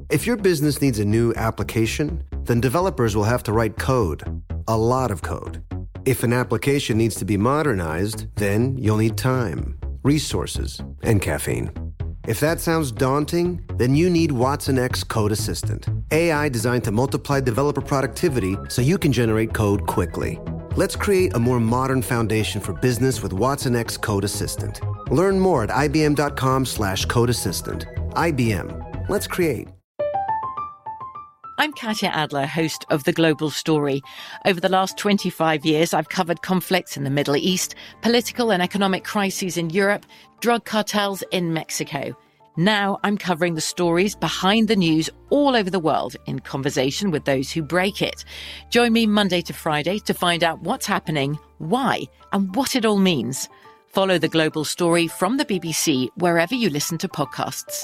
If your business needs a new application, then developers will have to write code, a lot of code. If an application needs to be modernized, then you'll need time, resources, and caffeine. If that sounds daunting, then you need Watson X Code Assistant, AI designed to multiply developer productivity so you can generate code quickly. Let's create a more modern foundation for business with Watson X Code Assistant. Learn more at ibm.com/code assistant. IBM. Let's create. I'm Katya Adler, host of The Global Story. Over the last 25 years, I've covered conflicts in the Middle East, political and economic crises in Europe, drug cartels in Mexico. Now I'm covering the stories behind the news all over the world in conversation with those who break it. Join me Monday to Friday to find out what's happening, why, and what it all means. Follow The Global Story from the BBC wherever you listen to podcasts.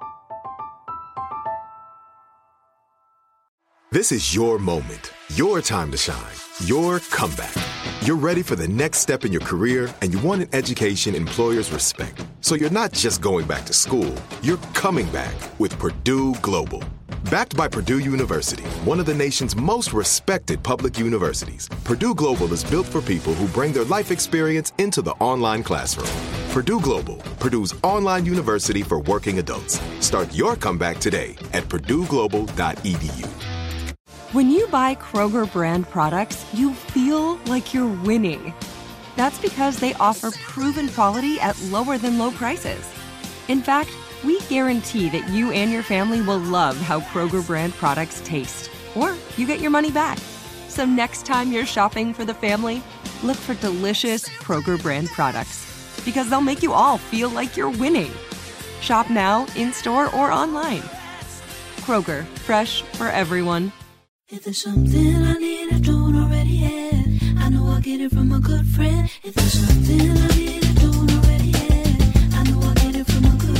This is your moment, your time to shine, your comeback. You're ready for the next step in your career, and you want an education employers respect. So you're not just going back to school, you're coming back with Purdue Global. Backed by Purdue University, one of the nation's most respected public universities, Purdue Global is built for people who bring their life experience into the online classroom. Purdue Global, Purdue's online university for working adults. Start your comeback today at purdueglobal.edu. When you buy Kroger brand products, you feel like you're winning. That's because they offer proven quality at lower than low prices. In fact, we guarantee that you and your family will love how Kroger brand products taste, or you get your money back. So next time you're shopping for the family, look for delicious Kroger brand products, because they'll make you all feel like you're winning. Shop now, in-store, or online. Kroger, fresh for everyone. If there's something I need I don't already have, I know I'll get it from a good friend. If there's something I need I don't already have, I know I'll get it from a good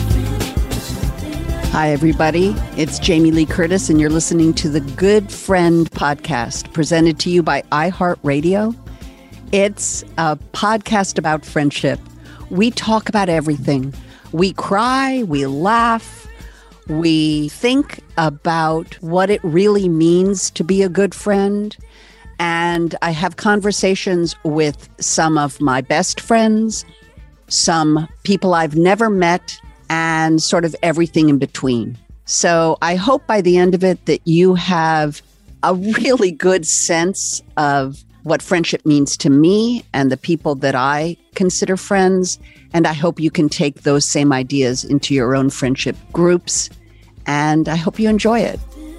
friend. Hi, everybody. It's Jamie Lee Curtis, and you're listening to the Good Friend podcast, presented to you by iHeartRadio. It's a podcast about friendship. We talk about everything. We cry, we laugh, we think about what it really means to be a good friend. And I have conversations with some of my best friends, some people I've never met, and sort of everything in between. So I hope by the end of it that you have a really good sense of what friendship means to me and the people that I consider friends. And I hope you can take those same ideas into your own friendship groups. And I hope you enjoy it.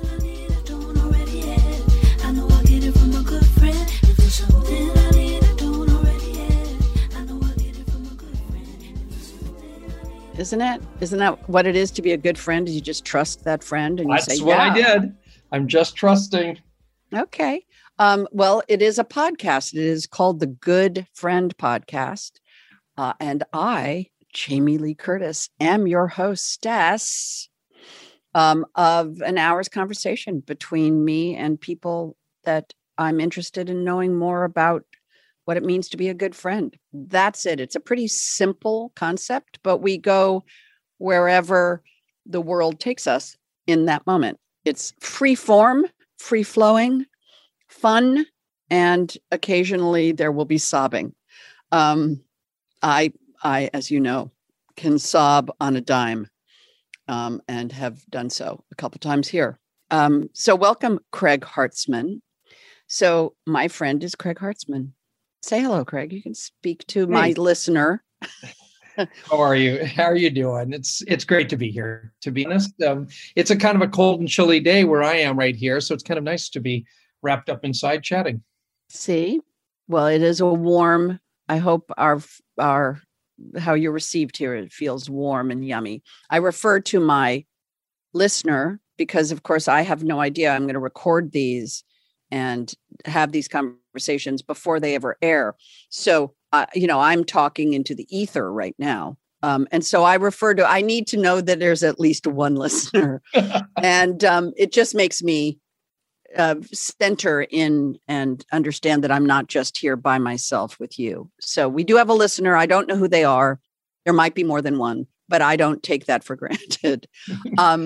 Isn't it? Isn't that what it is to be a good friend? You just trust that friend and you That's say, what yeah. I did. I'm just trusting. Okay. Well, it is a podcast. It is called the Good Friend Podcast. And I, Jamie Lee Curtis, am your hostess of an hour's conversation between me and people that I'm interested in knowing more about what it means to be a good friend. That's it. It's a pretty simple concept, but we go wherever the world takes us in that moment. It's free form, free flowing, fun, and occasionally there will be sobbing. I, as you know, can sob on a dime, and have done so a couple times here. So welcome, Craig Hartzman. So my friend is Craig Hartzman. Say hello, Craig. You can speak to my listener. How are you? How are you doing? It's great to be here. To be honest, it's a kind of a cold and chilly day where I am right here, so it's kind of nice to be wrapped up inside chatting. See, well, it is a warm. I hope our how you're received here, it feels warm and yummy. I refer to my listener because, of course, I have no idea. I'm going to record these and have these conversations before they ever air. So, I'm talking into the ether right now. And so I need to know that there's at least one listener. And it just makes me center in and understand that I'm not just here by myself with you. So we do have a listener. I don't know who they are. There might be more than one, but I don't take that for granted.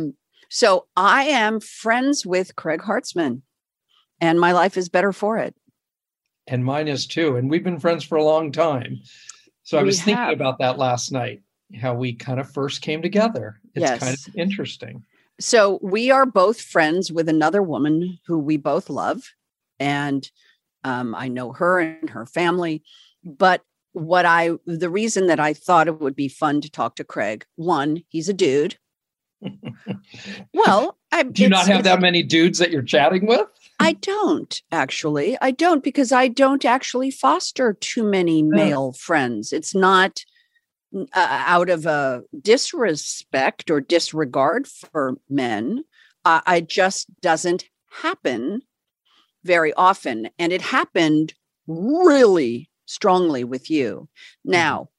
So I am friends with Craig Hartzman, and my life is better for it. And mine is too. And we've been friends for a long time. So I was thinking about that last night, how we kind of first came together. It's kind of interesting. So we are both friends with another woman who we both love. And I know her and her family. But the reason that I thought it would be fun to talk to Craig, one, he's a dude. Well, do you not have that many dudes that you're chatting with? I don't actually. I don't, because I don't actually foster too many male friends. It's not out of a disrespect or disregard for men. It just doesn't happen very often. And it happened really strongly with you. Now,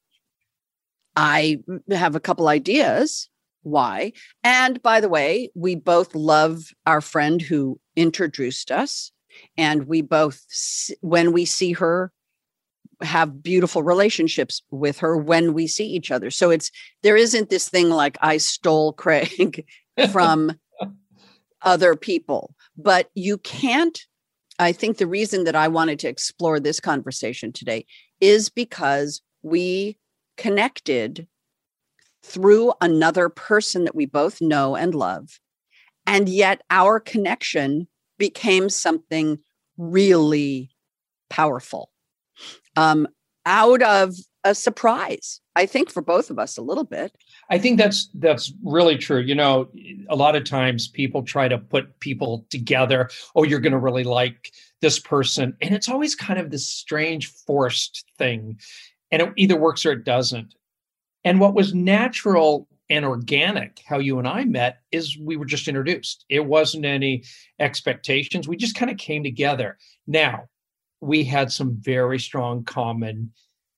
I have a couple ideas why. And by the way, we both love our friend who introduced us. And we both, when we see her, have beautiful relationships with her when we see each other. So there isn't this thing like I stole Craig from other people, but you can't. I think the reason that I wanted to explore this conversation today is because we connected through another person that we both know and love. And yet our connection became something really powerful. Out of a surprise, I think, for both of us a little bit. I think that's really true. You know, a lot of times people try to put people together. Oh, you're going to really like this person. And it's always kind of this strange forced thing. And it either works or it doesn't. And what was natural and organic, how you and I met, is we were just introduced. It wasn't any expectations. We just kind of came together. Now, we had some very strong common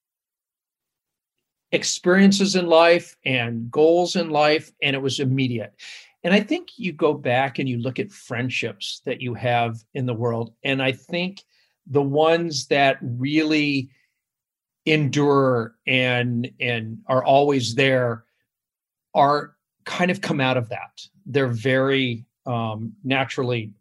experiences in life and goals in life, and it was immediate. And I think you go back and you look at friendships that you have in the world, and I think the ones that really endure and are always there are kind of come out of that. They're very naturally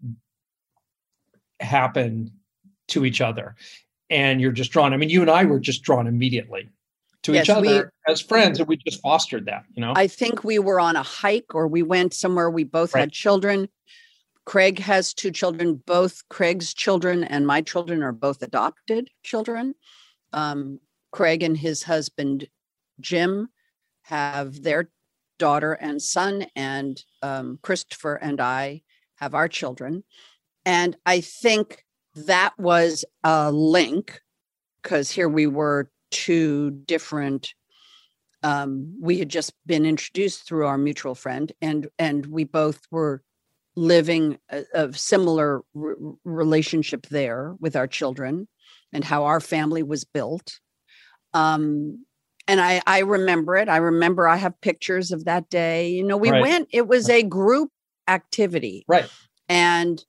happen to each other, and you're just drawn. I mean, you and I were just drawn immediately to each other as friends, and we just fostered that, you know. I think we were on a hike, or we went somewhere. We both had children. Craig has 2 children. Both Craig's children and my children are both adopted children. Craig and his husband Jim have their daughter and son, and Christopher and I have our children. And I think that was a link, because here we were 2 different, we had just been introduced through our mutual friend, and we both were living a similar relationship there with our children and how our family was built. And I remember it. I remember I have pictures of that day. You know, we went, it was a group activity. Right. And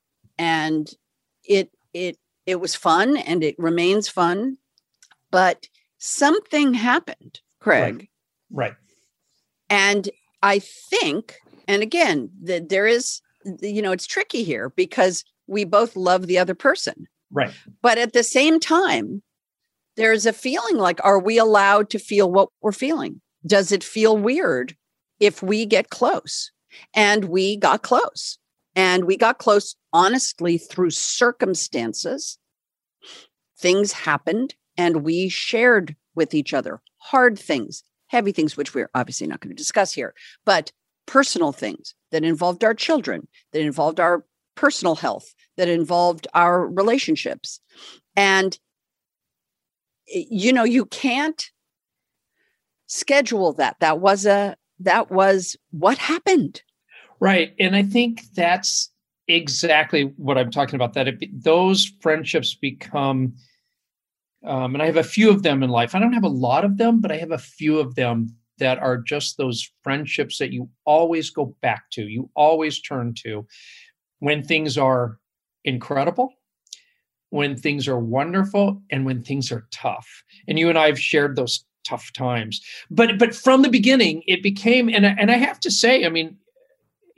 it was fun, and it remains fun, but something happened, Craig. Right. And I think, and again, there is, you know, it's tricky here because we both love the other person. Right. But at the same time, there's a feeling like, are we allowed to feel what we're feeling? Does it feel weird if we get close? And we got close. And we got close, honestly, through circumstances. Things happened, and we shared with each other hard things, heavy things, which we're obviously not going to discuss here, but personal things that involved our children, that involved our personal health, that involved our relationships. And, you know, you can't schedule that. That was what happened. Right. And I think that's exactly what I'm talking about, that those friendships become, and I have a few of them in life. I don't have a lot of them, but I have a few of them that are just those friendships that you always go back to, you always turn to when things are incredible, when things are wonderful, and when things are tough. And you and I have shared those tough times. But from the beginning, it became, and I have to say, I mean,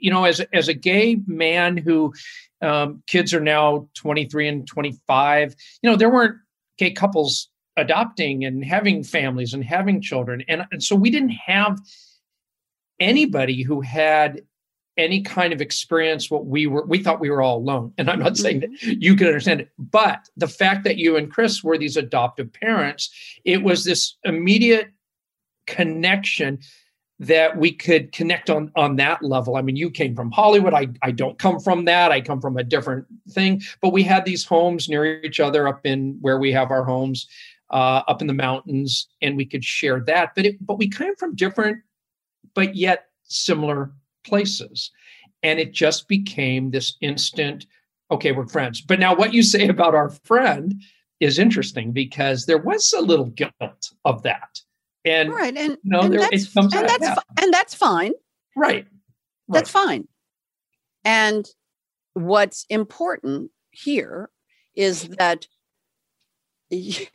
as a gay man who kids are now 23 and 25, there weren't gay couples adopting and having families and having children. And so we didn't have anybody who had any kind of experience we thought we were all alone. And I'm not saying that you can understand it, but the fact that you and Chris were these adoptive parents, it was this immediate connection that we could connect on that level. I mean, you came from Hollywood. I don't come from that. I come from a different thing, but we had these homes near each other up in where we have our homes, up in the mountains, and we could share that. But we came from different, but yet similar places. And it just became this instant, okay, we're friends. But now what you say about our friend is interesting, because there was a little guilt of that. And, right. And, that's fine. Right. That's fine. And what's important here is that,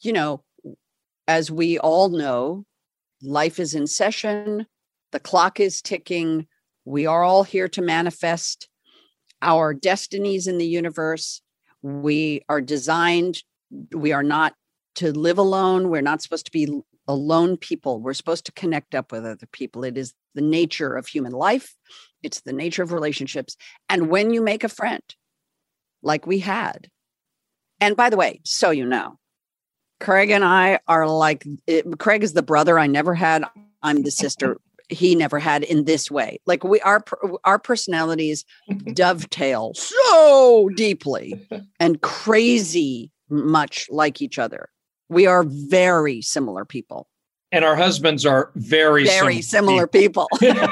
as we all know, life is in session. The clock is ticking. We are all here to manifest our destinies in the universe. We are designed. We are not to live alone. We're not supposed to be alone people. We're supposed to connect up with other people. It is the nature of human life. It's the nature of relationships. And when you make a friend, like we had, and by the way, so you know, Craig and I are like, Craig is the brother I never had. I'm the sister he never had in this way. Like our personalities dovetail so deeply and crazy much like each other. We are very similar people. And our husbands are very similar people.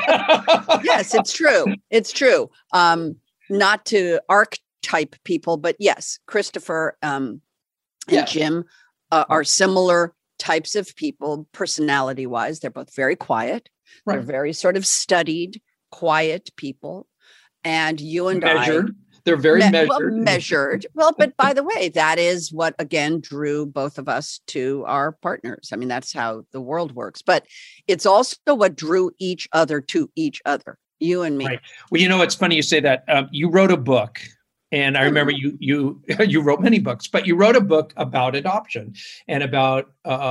Yes, it's true. It's true. Not to archetype people, but yes, Christopher and Jim are similar types of people, personality-wise. They're both very quiet. Right. They're very sort of studied, quiet people. And you and measured. They're very measured. Well, measured. Well, but by the way, that is what, again, drew both of us to our partners. I mean, that's how the world works. But it's also what drew each other to each other, you and me. Right. Well, it's funny you say that. You wrote a book. And I remember you wrote many books, but you wrote a book about adoption and about,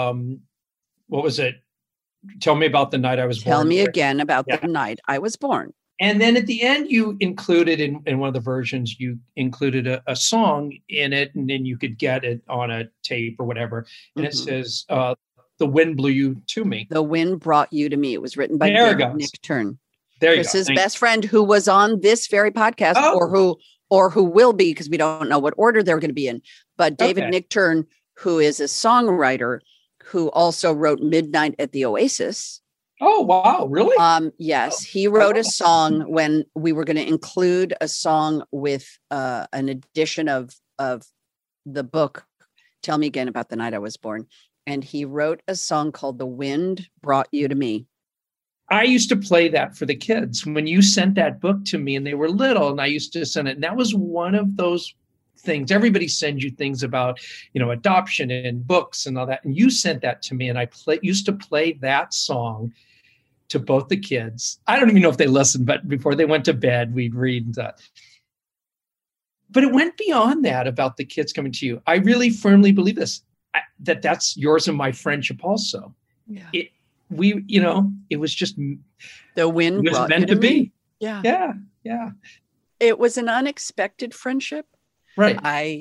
what was it? Tell me about the night I was born. Tell me again about the night I was born. And then at the end, you included in one of the versions, you included a song in it, and then you could get it on a tape or whatever. And it says, "The wind blew you to me." The wind brought you to me. It was written by David Nichtern. There Chris's best friend, who was on this very podcast, or who will be, because we don't know what order they're going to be in. But David Nichtern, who is a songwriter, who also wrote Midnight at the Oasis. Oh, wow. Really? Yes. He wrote a song when we were going to include a song with an edition of the book, Tell Me Again About the Night I Was Born. And he wrote a song called The Wind Brought You to Me. I used to play that for the kids when you sent that book to me and they were little, and I used to send it. And that was one of those things. Everybody sends you things about, adoption and books and all that. And you sent that to me, and I used to play that song to both the kids. I don't even know if they listened, but before they went to bed, we'd read that. But it went beyond that about the kids coming to you. I really firmly believe this, that's yours and my friendship also. Yeah. It was just the wind. It was meant to be. Yeah. Yeah. It was an unexpected friendship. Right.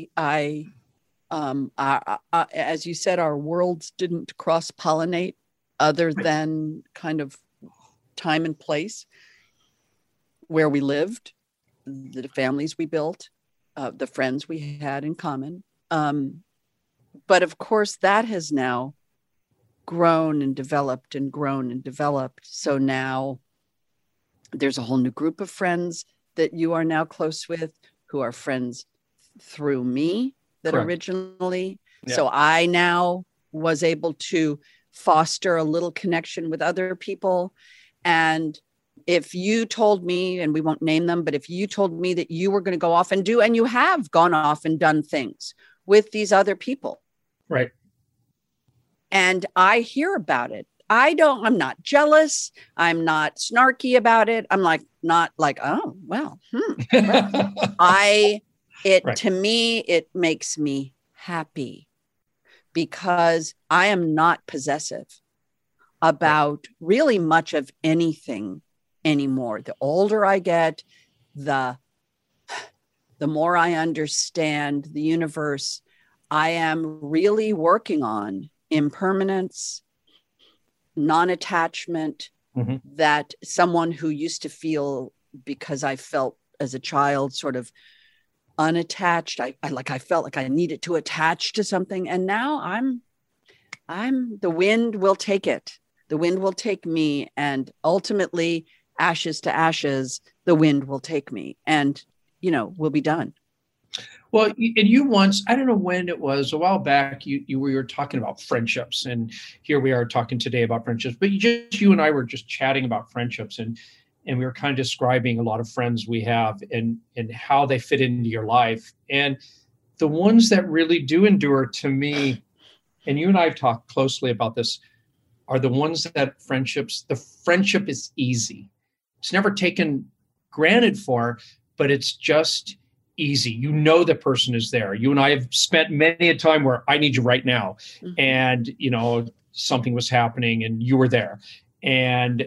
As you said, our worlds didn't cross-pollinate other than kind of time and place where we lived, the families we built, the friends we had in common. But of course, that has now grown and developed and grown and developed. So now there's a whole new group of friends that you are now close with, who are friends through me that Correct. Originally. Yeah. So I now was able to foster a little connection with other people. And if you told me, and we won't name them, but if you told me that you were going to go off and do, and you have gone off and done things with these other people. Right. And I hear about it. I'm not jealous. I'm not snarky about it. I'm not like, oh, well, right. To me, it makes me happy because I am not possessive about really much of anything anymore. The older I get, the more I understand the universe. I am really working on impermanence, non-attachment, that someone who used to feel, because I felt as a child sort of unattached, I felt like I needed to attach to something. And now I'm the wind will take it. The wind will take me, and ultimately, ashes to ashes, the wind will take me, and we'll be done. Well, and you once, I don't know when it was, a while back, you were talking about friendships, and here we are talking today about friendships, but you and I were just chatting about friendships, and we were kind of describing a lot of friends we have and how they fit into your life. And the ones that really do endure, to me, and you and I have talked closely about this, are the ones that the friendship is easy. It's never taken granted for, but it's just easy. The person is there. You and I have spent many a time where I need you right now. And, something was happening and you were there. And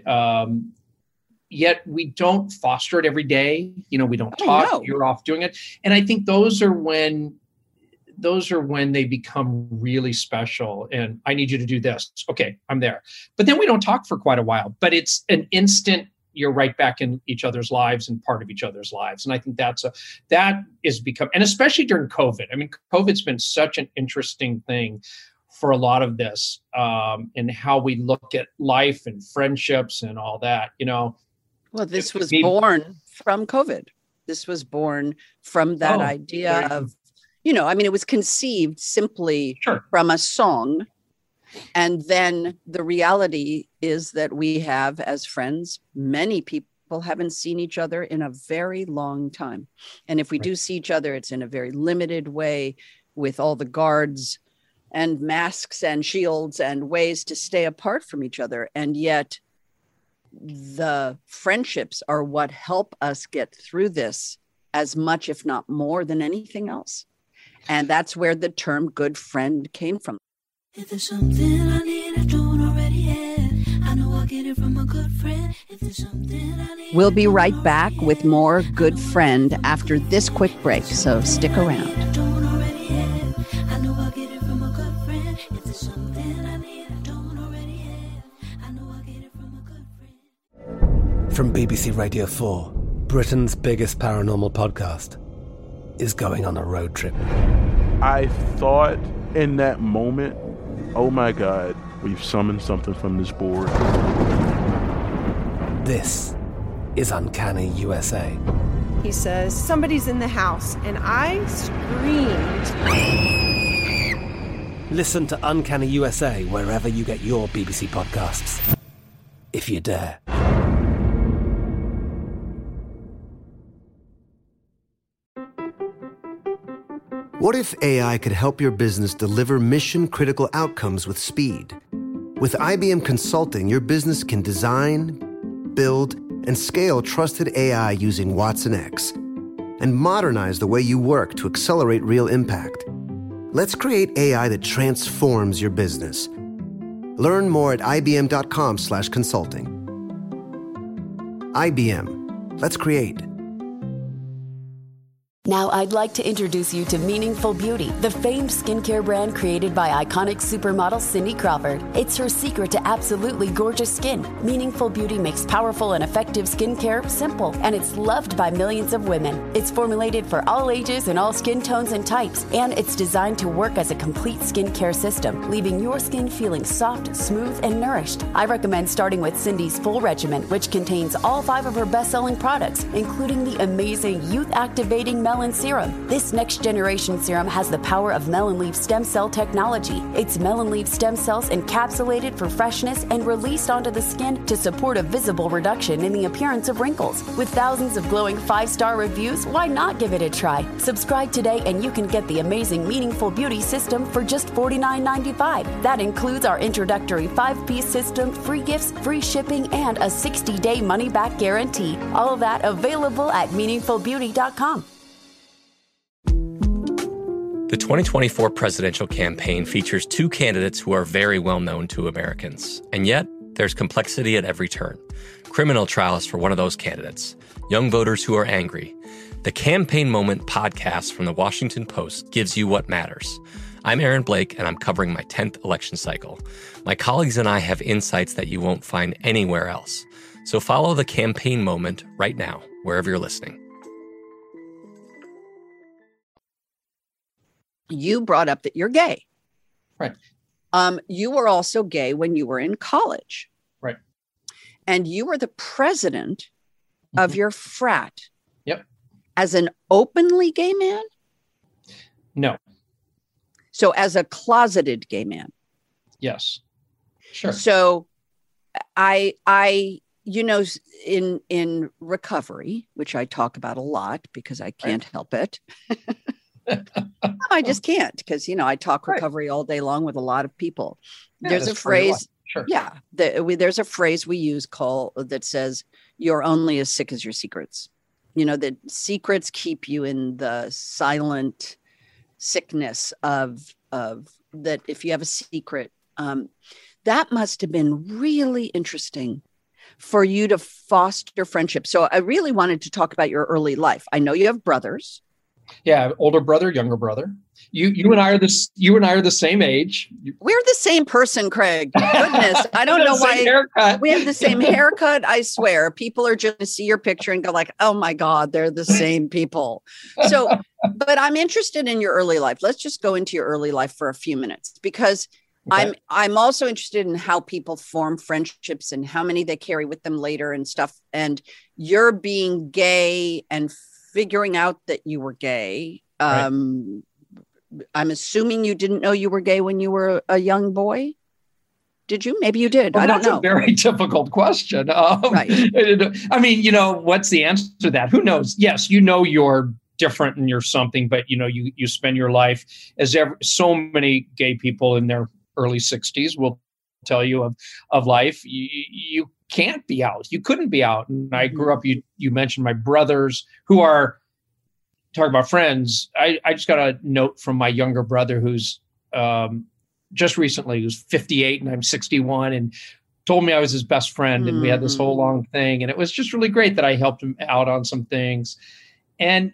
yet we don't foster it every day. We don't talk. No. You're off doing it. And I think those are when they become really special. And I need you to do this. Okay, I'm there. But then we don't talk for quite a while. But it's an instant, you're right back in each other's lives and part of each other's lives. And I think that is become, and especially during COVID. I mean, COVID's been such an interesting thing for a lot of this, and how we look at life and friendships and all that, Well, this was born from COVID. This was born from that idea of, it was conceived simply from a song. And then the reality is that we have, as friends, many people haven't seen each other in a very long time. And if we do see each other, it's in a very limited way, with all the guards and masks and shields and ways to stay apart from each other. And yet the friendships are what help us get through this as much, if not more, than anything else. And that's where the term good friend came from. If there's something I need I don't already have, I know I'll get it from a good friend. If there's something I need, we'll be right back with more Good Friend after this quick break, so stick around. From BBC Radio 4, Britain's biggest paranormal podcast is going on a road trip. I thought in that moment, oh my God, we've summoned something from this board. This is Uncanny USA. He says, somebody's in the house, and I screamed. Listen to Uncanny USA wherever you get your BBC podcasts, if you dare. What if AI could help your business deliver mission-critical outcomes with speed? With IBM Consulting, your business can design, build, and scale trusted AI using watsonx, and modernize the way you work to accelerate real impact. Let's create AI that transforms your business. Learn more at ibm.com/consulting. IBM. Let's create. Now I'd like to introduce you to Meaningful Beauty, the famed skincare brand created by iconic supermodel Cindy Crawford. It's her secret to absolutely gorgeous skin. Meaningful Beauty makes powerful and effective skincare simple, and it's loved by millions of women. It's formulated for all ages and all skin tones and types, and it's designed to work as a complete skincare system, leaving your skin feeling soft, smooth, and nourished. I recommend starting with Cindy's full regimen, which contains all 5 of her best-selling products, including the amazing youth-activating Melon Serum. This next generation serum has the power of melon leaf stem cell technology. It's melon leaf stem cells encapsulated for freshness and released onto the skin to support a visible reduction in the appearance of wrinkles. With thousands of glowing 5-star reviews, why not give it a try? Subscribe today and you can get the amazing Meaningful Beauty system for just $49.95. That includes our introductory 5-piece system, free gifts, free shipping, and a 60-day money-back guarantee. All of that available at meaningfulbeauty.com. The 2024 presidential campaign features two candidates who are very well known to Americans. And yet, there's complexity at every turn. Criminal trials for one of those candidates. Young voters who are angry. The Campaign Moment podcast from the Washington Post gives you what matters. I'm Aaron Blake, and I'm covering my 10th election cycle. My colleagues and I have insights that you won't find anywhere else. So follow The Campaign Moment right now, wherever you're listening. You brought up that you're gay. Right. You were also gay when you were in college. Right. And you were the president of your frat. Yep. As an openly gay man? No. So as a closeted gay man? Yes. Sure. So I in recovery, which I talk about a lot because I can't help it. I just can't because, I talk recovery all day long with a lot of people. Yeah, there's a phrase. Sure. Yeah. There's a phrase we use that says, you're only as sick as your secrets. That secrets keep you in the silent sickness of that. If you have a secret, that must have been really interesting for you to foster friendship. So I really wanted to talk about your early life. I know you have brothers. Yeah, older brother, younger brother. You and I are the same age. We're the same person, Craig. Goodness, I don't know why haircut. We have the same haircut. I swear, people are just going to see your picture and go like, "Oh my God, they're the same people." So, but I'm interested in your early life. Let's just go into your early life for a few minutes because okay. I'm also interested in how people form friendships and how many they carry with them later and stuff. And you're being gay and figuring out that you were gay. Right. I'm assuming you didn't know you were gay when you were a young boy. Did you? Maybe you did. Well, I don't know. That's a very difficult question. Right. I mean, what's the answer to that? Who knows? Yes, you're different and you're something, but you spend your life as so many gay people in their early 60s will tell you of life. You can't be out. You couldn't be out. And I grew up, you mentioned my brothers who are talking about friends. I just got a note from my younger brother who's just recently, who's 58 and I'm 61 and told me I was his best friend. And we had this whole long thing. And it was just really great that I helped him out on some things. And,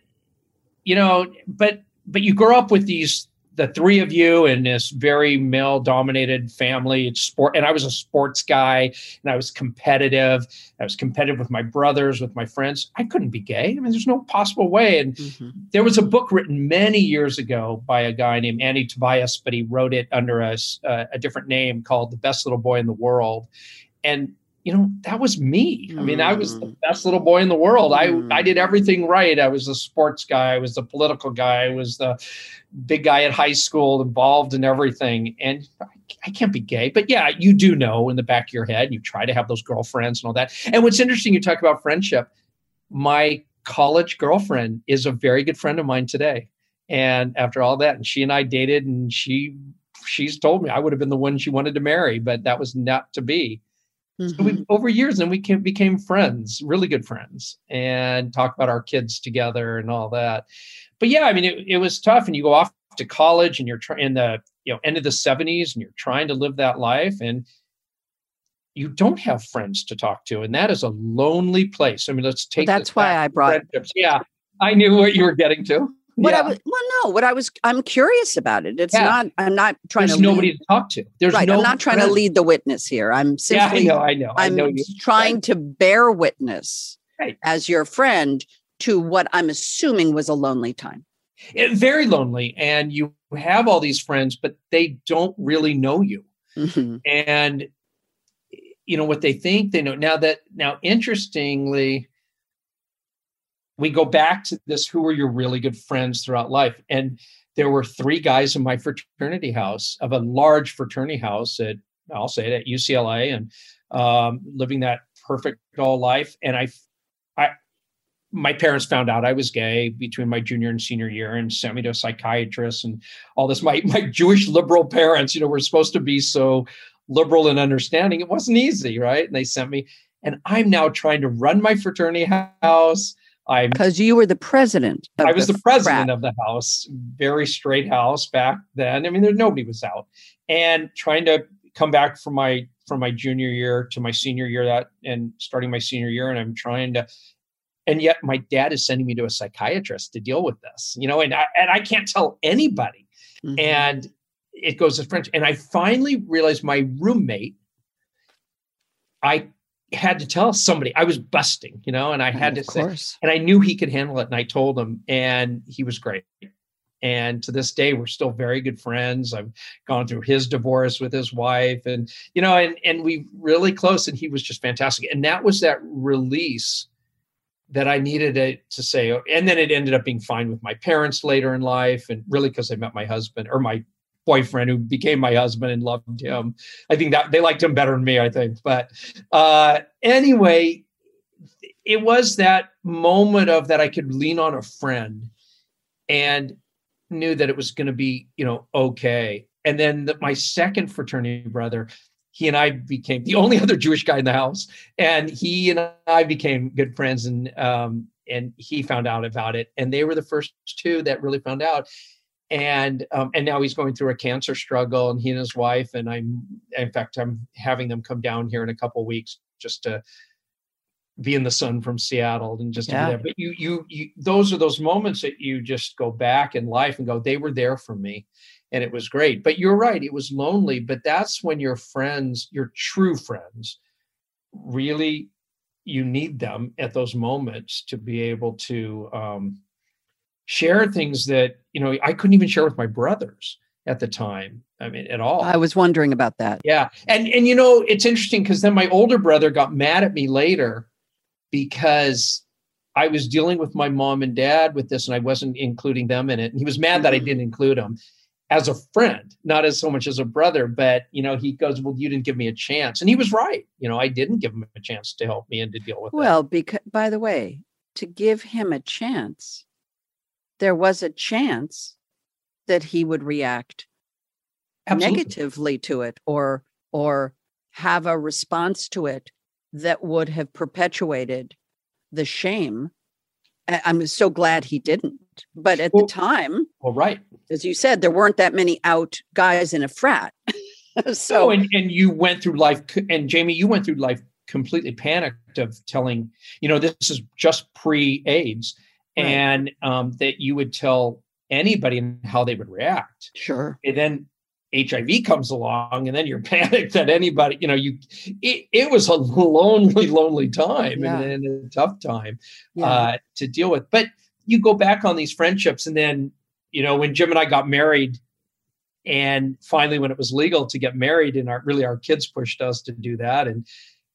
but you grow up with the three of you in this very male dominated family. It's sport. And I was a sports guy and I was competitive. I was competitive with my brothers, with my friends. I couldn't be gay. I mean, there's no possible way. And there was a book written many years ago by a guy named Andy Tobias, but he wrote it under a different name called The Best Little Boy in the World. And that was me. I mean, I was the best little boy in the world. I did everything right. I was the sports guy. I was the political guy. I was the big guy at high school, involved in everything. And I can't be gay. But yeah, you do know in the back of your head, you try to have those girlfriends and all that. And what's interesting, you talk about friendship. My college girlfriend is a very good friend of mine today. And after all that, and she and I dated, and she's told me I would have been the one she wanted to marry, but that was not to be. So over years, then we became friends, really good friends, and talk about our kids together and all that. But yeah, I mean, it was tough. And you go off to college, and you're in the end of the 70s, and you're trying to live that life, and you don't have friends to talk to, and that is a lonely place. I mean, let's take. That's why I brought. Friendships. Yeah, I knew what you were getting to. I'm curious about it. It's not, I'm not trying There's to. There's nobody lead, to talk to. I'm not trying to lead the witness here. I'm simply. Yeah, I know. I'm trying to bear witness as your friend to what I'm assuming was a lonely time. Very lonely. And you have all these friends, but they don't really know you. And, what they think they know. Now, interestingly, we go back to this, who were your really good friends throughout life? And there were 3 guys in my fraternity house, of a large fraternity house I'll say it, at UCLA, and living that perfect all life. And my parents found out I was gay between my junior and senior year and sent me to a psychiatrist and all this. My Jewish liberal parents, were supposed to be so liberal and understanding. It wasn't easy, right? And they sent me, and I'm now trying to run my fraternity house. Because you were the president. I was the president of the house, very straight house back then. I mean, nobody was out, and trying to come back from my junior year to my senior year, and starting my senior year. And I'm trying to, and yet my dad is sending me to a psychiatrist to deal with this, and I can't tell anybody. Mm-hmm. And it goes to French. And I finally realized my roommate, I had to tell somebody. I was busting, and I had to say, and I knew he could handle it. And I told him, and he was great. And to this day, we're still very good friends. I've gone through his divorce with his wife, and we really close, and he was just fantastic. And that was that release that I needed to say. And then it ended up being fine with my parents later in life. And really, because I met my husband, or my boyfriend, who became my husband, and loved him. I think that they liked him better than me, I think. But anyway, it was that moment of that I could lean on a friend and knew that it was going to be, okay. And then my second fraternity brother, he and I became the only other Jewish guy in the house, and he and I became good friends, and he found out about it, and they were the first 2 that really found out. And now he's going through a cancer struggle, and he and his wife, and I'm having them come down here in a couple of weeks just to be in the sun from Seattle and just to be there. But you those are those moments that you just go back in life and go, they were there for me, and it was great. But you're right, it was lonely, but that's when your friends, your true friends, really, you need them at those moments to be able to share things that, I couldn't even share with my brothers at the time. I mean, at all. I was wondering about that. Yeah. And it's interesting, because then my older brother got mad at me later because I was dealing with my mom and dad with this, and I wasn't including them in it. And he was mad that I didn't include them as a friend, not as so much as a brother. But, he goes, well, you didn't give me a chance. And he was right. I didn't give him a chance to help me and to deal with it. Well, because, by the way, to give him a chance, there was a chance that he would react negatively to it, or have a response to it that would have perpetuated the shame. I'm so glad he didn't. But at the time, right, as you said, there weren't that many out guys in a frat. So, and you went through life, and Jamie, you went through life completely panicked of telling, this is just pre-AIDS. Right. And that you would tell anybody and how they would react. Sure. And then HIV comes along, and then you're panicked that anybody, it was a lonely time, and a tough time to deal with. But you go back on these friendships, and then, when Jim and I got married, and finally when it was legal to get married, and our kids pushed us to do that, and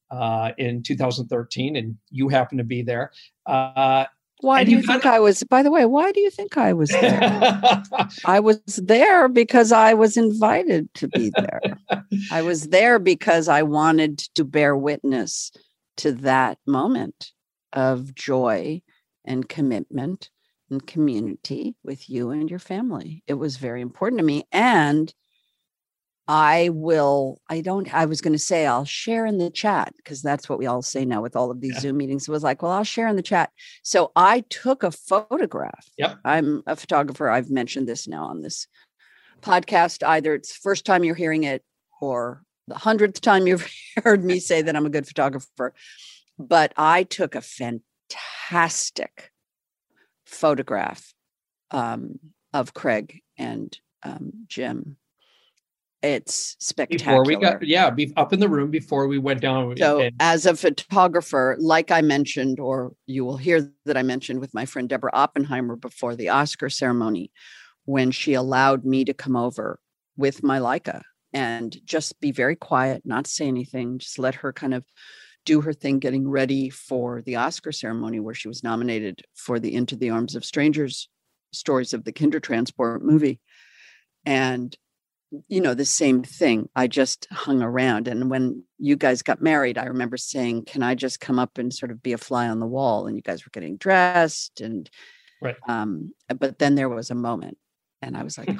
in 2013, and you happened to be there. Why do you think I was, by the way, why do you think I was there? I was there because I was invited to be there. I was there because I wanted to bear witness to that moment of joy and commitment and community with you and your family. It was very important to me. And I was going to say, I'll share in the chat, because that's what we all say now with all of these Zoom meetings. It was like, well, I'll share in the chat. So I took a photograph. Yep. I'm a photographer. I've mentioned this now on this podcast. Either it's the first time you're hearing it or the 100th time you've heard me say that I'm a good photographer. But I took a fantastic photograph of Craig and Jim. It's spectacular. Before we got, up in the room before we went down. So as a photographer, like I mentioned, or you will hear that I mentioned with my friend Deborah Oppenheimer before the Oscar ceremony, when she allowed me to come over with my Leica and just be very quiet, not say anything, just let her kind of do her thing getting ready for the Oscar ceremony where she was nominated for the Into the Arms of Strangers Stories of the Kindertransport movie. And, you know, the same thing. I just hung around. And when you guys got married, I remember saying, can I just come up and sort of be a fly on the wall? And you guys were getting dressed. And, right. But then there was a moment and I was like,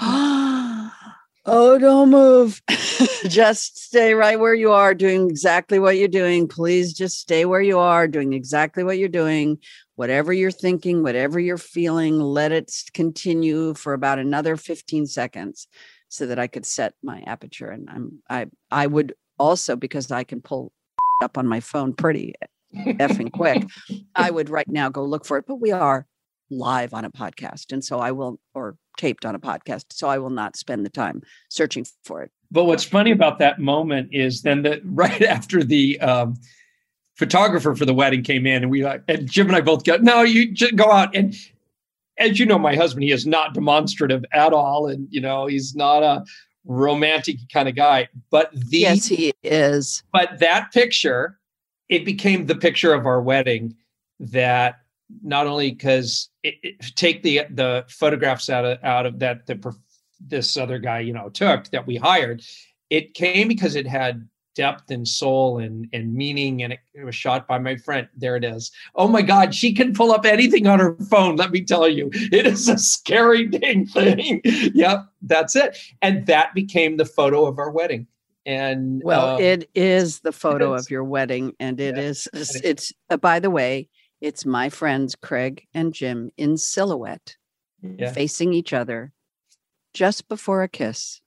oh, don't move. Just stay right where you are, doing exactly what you're doing. Please just stay where you are, doing exactly what you're doing. Whatever you're thinking, whatever you're feeling, let it continue for about another 15 seconds so that I could set my aperture. And I would also, because I can pull up on my phone pretty effing quick, I would right now go look for it. But we are live on a podcast. And so I will, or taped on a podcast. So I will not spend the time searching for it. But what's funny about that moment is then that right after the photographer for the wedding came in and Jim and I both go, no, you just go out. And as you know, my husband, he is not demonstrative at all. And, you know, he's not a romantic kind of guy, but yes, he is. But that picture, it became the picture of our wedding that not only because take the photographs out of that, this other guy, you know, took that we hired, it came because it had depth and soul and meaning, and it was shot by my friend. There it is. Oh my God, she can pull up anything on her phone. Let me tell you, it is a scary dang thing. Yep, that's it. And that became the photo of our wedding. And it is the photo of your wedding, and it's by the way, it's my friends Craig and Jim in silhouette, facing each other just before a kiss.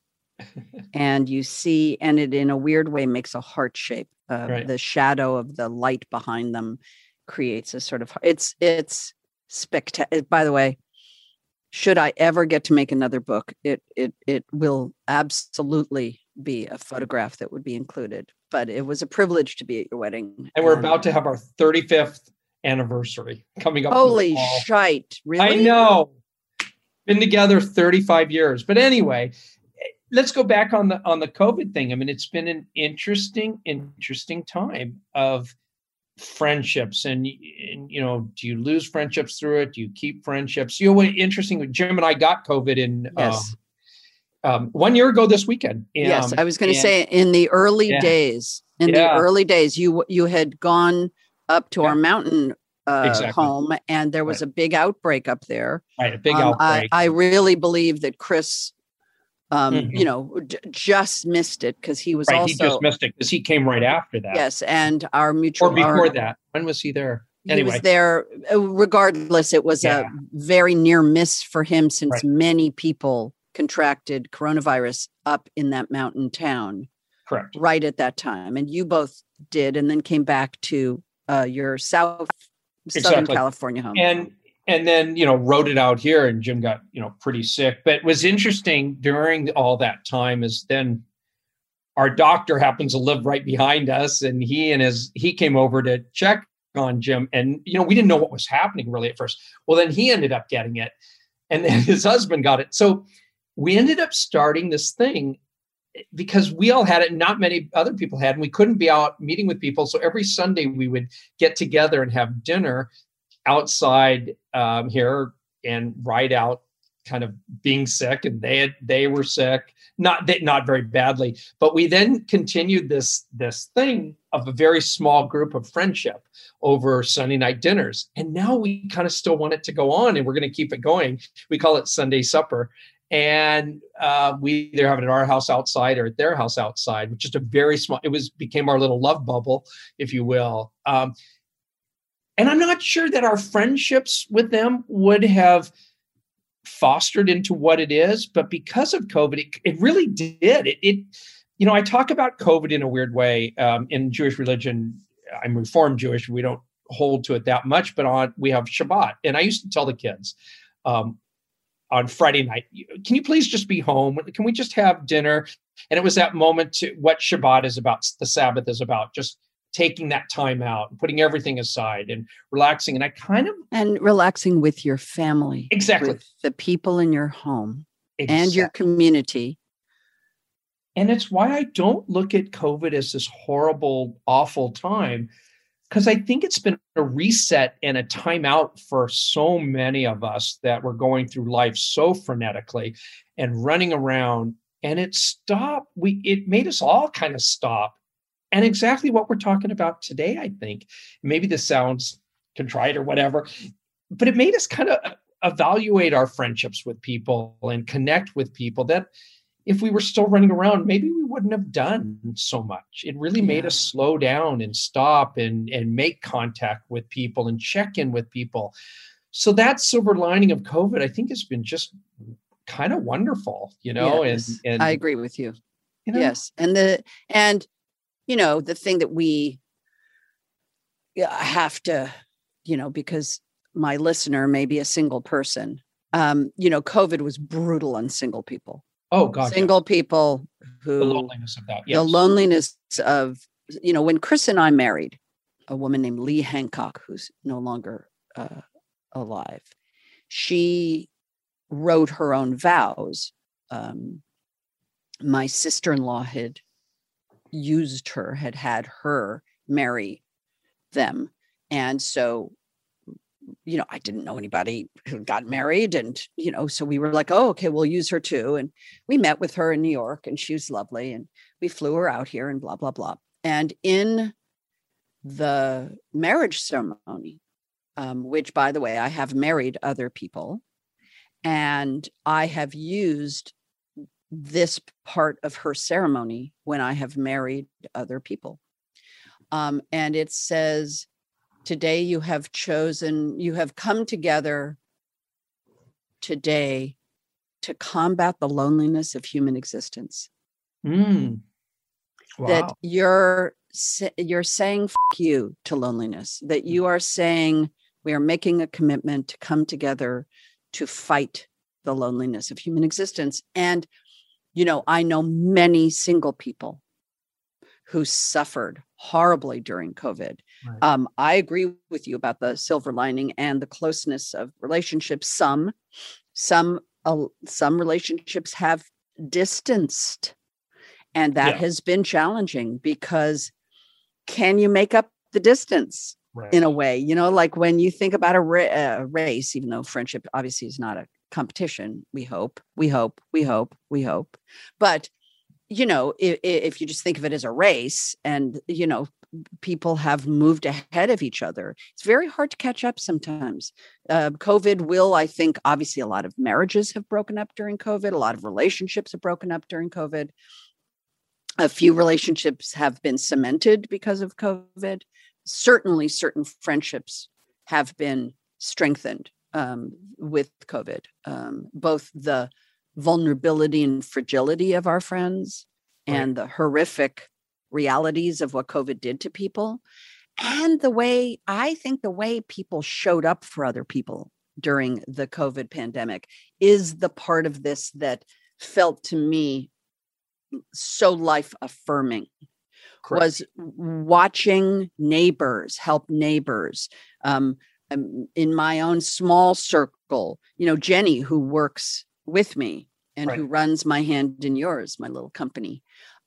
And you see, and it in a weird way makes a heart shape. The shadow of the light behind them creates a sort of, it's spectacular. By the way, should I ever get to make another book, it will absolutely be a photograph that would be included. But it was a privilege to be at your wedding. And we're about to have our 35th anniversary coming up. Holy shite. Really? I know. Been together 35 years. But anyway, let's go back on the COVID thing. I mean, it's been an interesting time of friendships, and you know, do you lose friendships through it? Do you keep friendships? You know, what interesting, Jim and I got COVID in 1 year ago this weekend. Yes, I was going to say in the early days. The early days, you had gone up to our mountain home, and there was a big outbreak up there. Right, a big outbreak. I really believe that Chris, you know, just missed it because he was also. He just missed it because he came right after that. Yes, and our mutual. Or before that. When was he there? Anyway. He was there. Regardless, it was a very near miss for him since many people contracted coronavirus up in that mountain town. Correct. Right at that time. And you both did, and then came back to your Southern California home. And then, you know, wrote it out here, and Jim got, you know, pretty sick. But it was interesting during all that time is then our doctor happens to live right behind us, and he came over to check on Jim. And, you know, we didn't know what was happening really at first. Well, then he ended up getting it, and then his husband got it. So we ended up starting this thing because we all had it, and not many other people had, and we couldn't be out meeting with people. So every Sunday we would get together and have dinner outside here and ride out kind of being sick, and they were sick, not very badly, but we then continued this thing of a very small group of friendship over Sunday night dinners. And now we kind of still want it to go on, and we're going to keep it going. We call it Sunday supper. And we either have it at our house outside or at their house outside, which is a very small, became our little love bubble, if you will. And I'm not sure that our friendships with them would have fostered into what it is, but because of COVID, it really did. It you know, I talk about COVID in a weird way. In Jewish religion, I'm Reformed Jewish. We don't hold to it that much, but we have Shabbat. And I used to tell the kids, on Friday night, can you please just be home? Can we just have dinner? And it was that moment to what Shabbat is about, the Sabbath is about, just taking that time out and putting everything aside and relaxing. And relaxing with your family. Exactly. With the people in your home and your community. And it's why I don't look at COVID as this horrible, awful time. because I think it's been a reset and a timeout for so many of us that were going through life so frenetically and running around. And it stopped. It made us all kind of stop. And exactly what we're talking about today, I think. Maybe this sounds contrite or whatever, but it made us kind of evaluate our friendships with people and connect with people that if we were still running around, maybe we wouldn't have done so much. It really made us slow down and stop and make contact with people and check in with people. So that silver lining of COVID, I think, has been just kind of wonderful, Yes, and I agree with you. Yes. And the thing that we have to, because my listener may be a single person, COVID was brutal on single people. Oh, God. Single people who the loneliness of that. Yes. The loneliness of, when Chris and I married a woman named Lee Hancock, who's no longer alive, she wrote her own vows. My sister-in-law had had her marry them. And so, I didn't know anybody who got married. And, so we were like, oh, okay, we'll use her too. And we met with her in New York and she was lovely. And we flew her out here and blah, blah, blah. And in the marriage ceremony, which, by the way, I have married other people, and I have used this part of her ceremony when I have married other people. And it says, today you have come together today to combat the loneliness of human existence. Wow. That you're saying F you to loneliness, that you are saying we are making a commitment to come together to fight the loneliness of human existence. And, I know many single people who suffered horribly during COVID. Right. I agree with you about the silver lining and the closeness of relationships. Some relationships have distanced, and that has been challenging because can you make up the distance in a way? Like when you think about a race, even though friendship obviously is not a competition, we hope. But if you just think of it as a race and, people have moved ahead of each other, it's very hard to catch up sometimes. COVID will, I think, obviously a lot of marriages have broken up during COVID. A lot of relationships have broken up during COVID. A few relationships have been cemented because of COVID. Certainly certain friendships have been strengthened with COVID. Both the vulnerability and fragility of our friends and the horrific realities of what COVID did to people, and the way people showed up for other people during the COVID pandemic is the part of this that felt to me so life affirming. Was watching neighbors help neighbors. In my own small circle, Jenny, who works with me and who runs My Hand in Yours, my little company.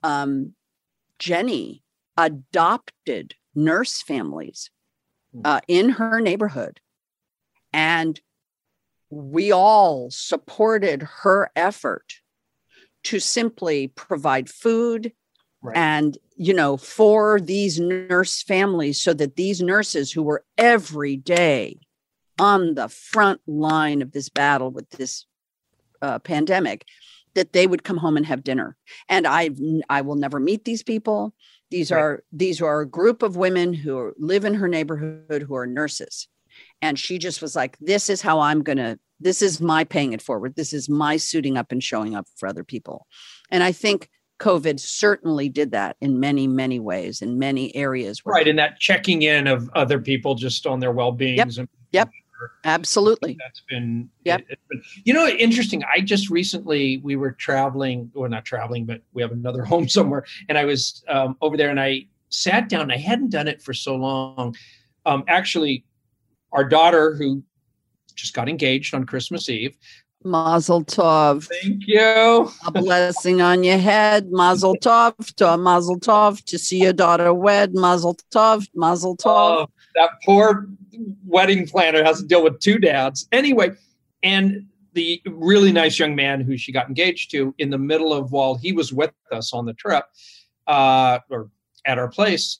Jenny adopted nurse families in her neighborhood, and we all supported her effort to simply provide food and, for these nurse families, so that these nurses who were every day on the front line of this battle with this pandemic, that they would come home and have dinner. And I will never meet these people. These are a group of women who live in her neighborhood who are nurses. And she just was like, this is how this is my paying it forward. This is my suiting up and showing up for other people. And I think COVID certainly did that in many, many ways, in many areas. And that checking in of other people just on their well-beings. Yep. Absolutely. That's been, interesting. I just recently, we were traveling, or not traveling, but we have another home somewhere. And I was over there and I sat down. I hadn't done it for so long. Actually, our daughter, who just got engaged on Christmas Eve, Mazel tov. Thank you. A blessing on your head. Mazel tov. To see your daughter wed. Mazel tov. Oh, that poor wedding planner has to deal with two dads. Anyway, and the really nice young man who she got engaged to, in the middle of, while he was with us on the trip, or at our place,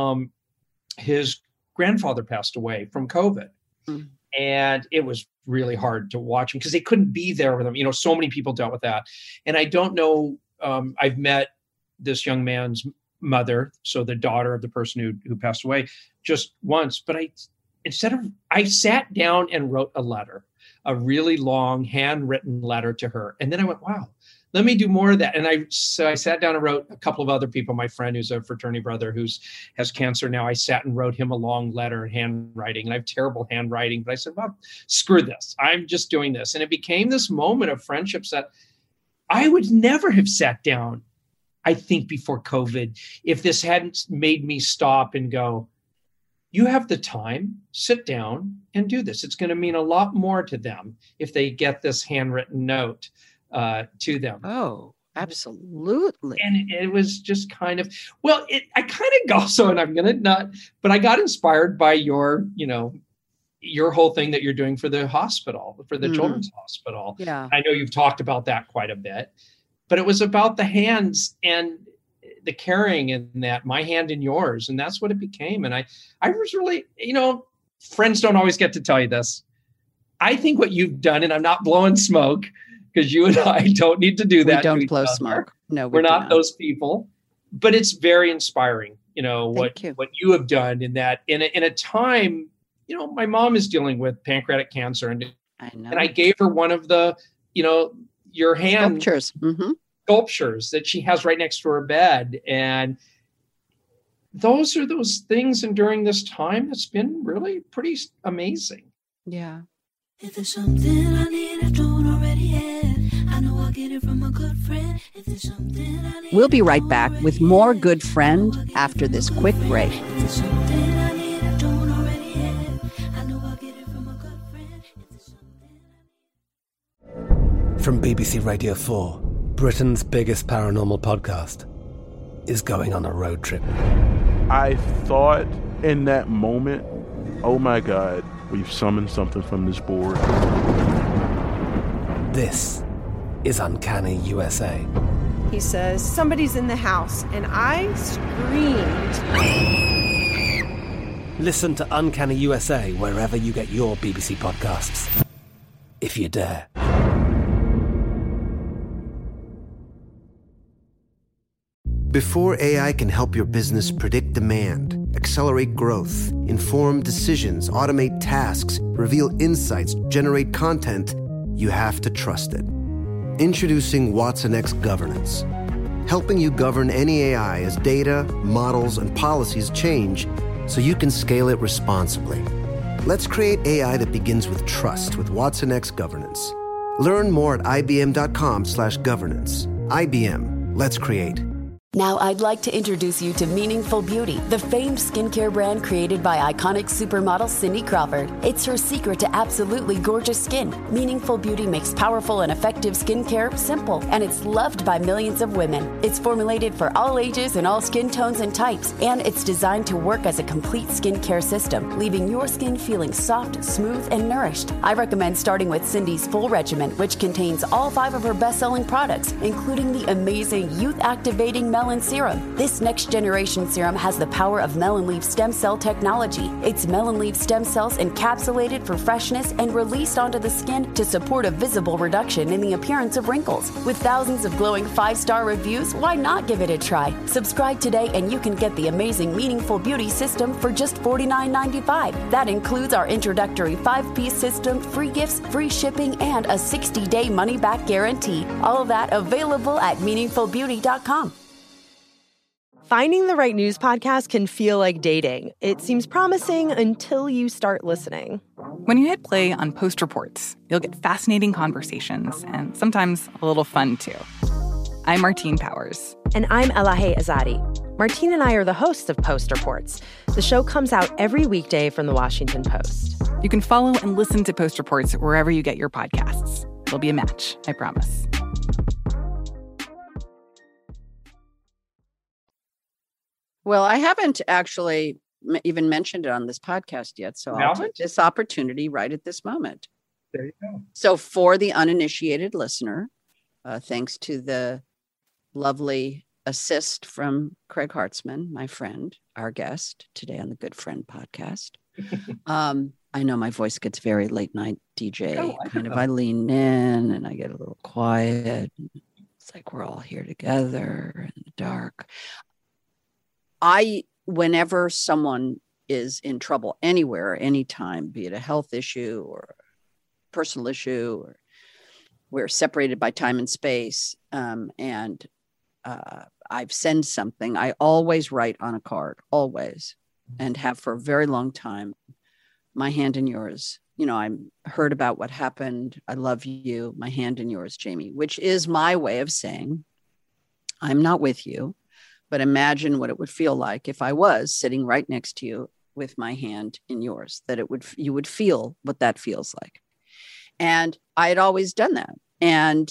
his grandfather passed away from COVID. Mm. And it was really hard to watch him because they couldn't be there with him. You know, so many people dealt with that. And I don't know, I've met this young man's mother, so the daughter of the person who passed away, just once. But I sat down and wrote a letter, a really long handwritten letter to her. And then I went, wow, let me do more of that. And so I sat down and wrote a couple of other people. My friend who's a fraternity brother has cancer now. I sat and wrote him a long letter in handwriting. And I have terrible handwriting. But I said, well, screw this. I'm just doing this. And it became this moment of friendships that I would never have sat down, I think, before COVID, if this hadn't made me stop and go, you have the time, sit down and do this. It's going to mean a lot more to them if they get this handwritten note to them. Oh, absolutely. And it was just kind of, well, I kind of also, and I'm going to not, but I got inspired by your whole thing that you're doing for the hospital, for the children's hospital. Yeah. I know you've talked about that quite a bit, but it was about the hands and the caring, and that my hand in yours. And that's what it became. And I was really, friends don't always get to tell you this. I think what you've done, and I'm not blowing smoke, because you and I don't need to do that. We don't blow smoke. No, we're not those people. But it's very inspiring, what you have done in that in a time, my mom is dealing with pancreatic cancer, and I know. And I gave her one of the, your hand sculptures that she has right next to her bed. And those are those things. And during this time, it's been really pretty amazing. Yeah. If there's something I need, I don't already have. I know I'll get it from a good friend. If there's something I need, we'll be right back with more Good Friend after this quick break. If there's something I need, I don't already have. I know I'll get it from a good friend. If there's something From BBC Radio 4, Britain's biggest paranormal podcast is going on a road trip. I thought in that moment, oh my God, we've summoned something from this board. This is Uncanny USA. He says, somebody's in the house, and I screamed. Listen to Uncanny USA wherever you get your BBC podcasts, if you dare. Before AI can help your business predict demand, accelerate growth, inform decisions, automate tasks, reveal insights, generate content, you have to trust it. Introducing watsonx Governance, helping you govern any AI as data, models, and policies change so you can scale it responsibly. Let's create AI that begins with trust with watsonx Governance. Learn more at ibm.com/governance. IBM. Let's create. Now I'd like to introduce you to Meaningful Beauty, the famed skincare brand created by iconic supermodel Cindy Crawford. It's her secret to absolutely gorgeous skin. Meaningful Beauty makes powerful and effective skincare simple, and it's loved by millions of women. It's formulated for all ages and all skin tones and types, and it's designed to work as a complete skincare system, leaving your skin feeling soft, smooth, and nourished. I recommend starting with Cindy's full regimen, which contains all 5 of her best-selling products, including the amazing youth-activating Melon Serum. This next-generation serum has the power of melon leaf stem cell technology. It's melon leaf stem cells encapsulated for freshness and released onto the skin to support a visible reduction in the appearance of wrinkles. With thousands of glowing 5-star reviews, why not give it a try? Subscribe today and you can get the amazing Meaningful Beauty system for just $49.95. That includes our introductory 5-piece system, free gifts, free shipping, and a 60-day money-back guarantee. All of that available at meaningfulbeauty.com. Finding the right news podcast can feel like dating. It seems promising until you start listening. When you hit play on Post Reports, you'll get fascinating conversations and sometimes a little fun, too. I'm Martine Powers. And I'm Elahe Azadi. Martine and I are the hosts of Post Reports. The show comes out every weekday from The Washington Post. You can follow and listen to Post Reports wherever you get your podcasts. She'll be a match, I promise. Well, I haven't actually even mentioned it on this podcast yet, so I'll take this opportunity right at this moment. There you go. So for the uninitiated listener, thanks to the lovely assist from Craig Hartzman, my friend, our guest today on the Good Friend podcast. I know my voice gets very late night DJ. I lean in and I get a little quiet. It's like we're all here together in the dark. Whenever someone is in trouble anywhere, anytime, be it a health issue or a personal issue, or we're separated by time and space, and I've sent something, I always write on a card, always, and have for a very long time, my hand in yours. You know, I heard about what happened. I love you. My hand in yours, Jamie, which is my way of saying, I'm not with you, but imagine what it would feel like if I was sitting right next to you with my hand in yours, that you would feel what that feels like. And I had always done that. And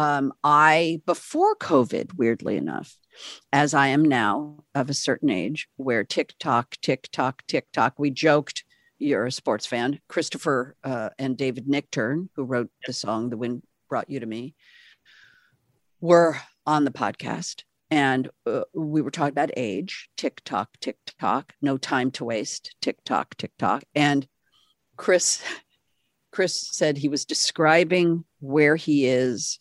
before COVID, weirdly enough, as I am now of a certain age, where TikTok, we joked, you're a sports fan, Christopher and David Nichtern, who wrote the song, The Wind Brought You to Me, were on the podcast. And we were talking about age, TikTok, no time to waste, TikTok. And Chris said he was describing where he is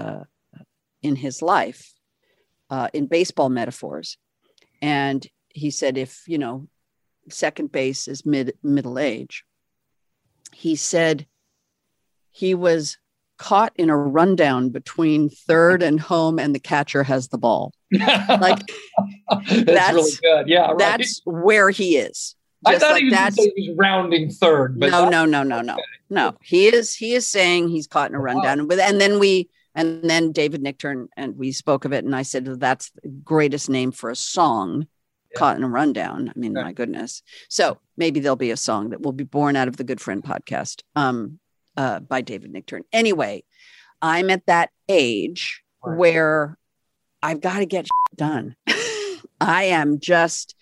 in his life, in baseball metaphors. And he said, if, second base is middle age, he said he was caught in a rundown between third and home and the catcher has the ball. Like that's really good. Yeah, right. That's where he is. I thought he was rounding third, but no. He is saying he's caught in a rundown. And then David Nichtern and we spoke of it, and I said that's the greatest name for a song. Caught in a rundown. I mean, my goodness. So maybe there'll be a song that will be born out of the Good Friend podcast by David Nichtern. Anyway, I'm at that age where I've got to get done. I am just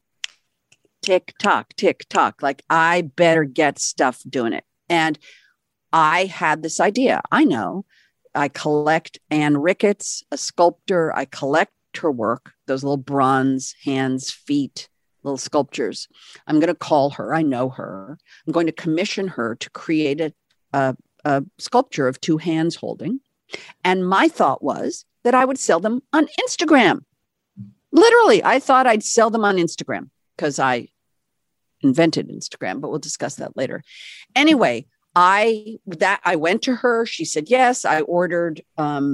TikTok. Like I better get stuff doing it. And I had this idea. I know I collect Anne Ricketts, a sculptor. I collect her work, those little bronze hands, feet, little sculptures. I'm going to call her. I know her. I'm going to commission her to create a sculpture of two hands holding. And my thought was that I would sell them on Instagram. Literally, I thought I'd sell them on Instagram because I invented Instagram, but we'll discuss that later. Anyway, I went to her. She said, yes, I ordered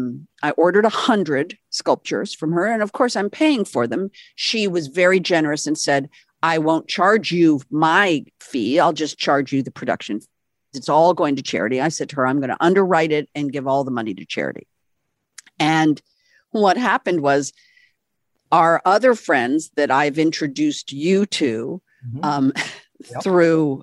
100 sculptures from her. And of course I'm paying for them. She was very generous and said, I won't charge you my fee. I'll just charge you the production. It's all going to charity. I said to her, I'm going to underwrite it and give all the money to charity. And what happened was our other friends that I've introduced you to, through